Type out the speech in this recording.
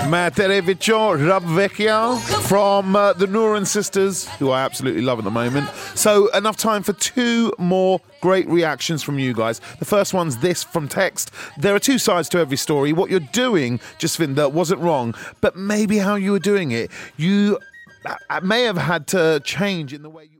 Materevicho Rabvecchia from the Nuran Sisters, who I absolutely love at the moment. So enough time for two more great reactions from you guys. The first one's this from text. There are two sides to every story. What you're doing, Jasvinder, wasn't wrong, but maybe how you were doing it. You may have had to change in the way you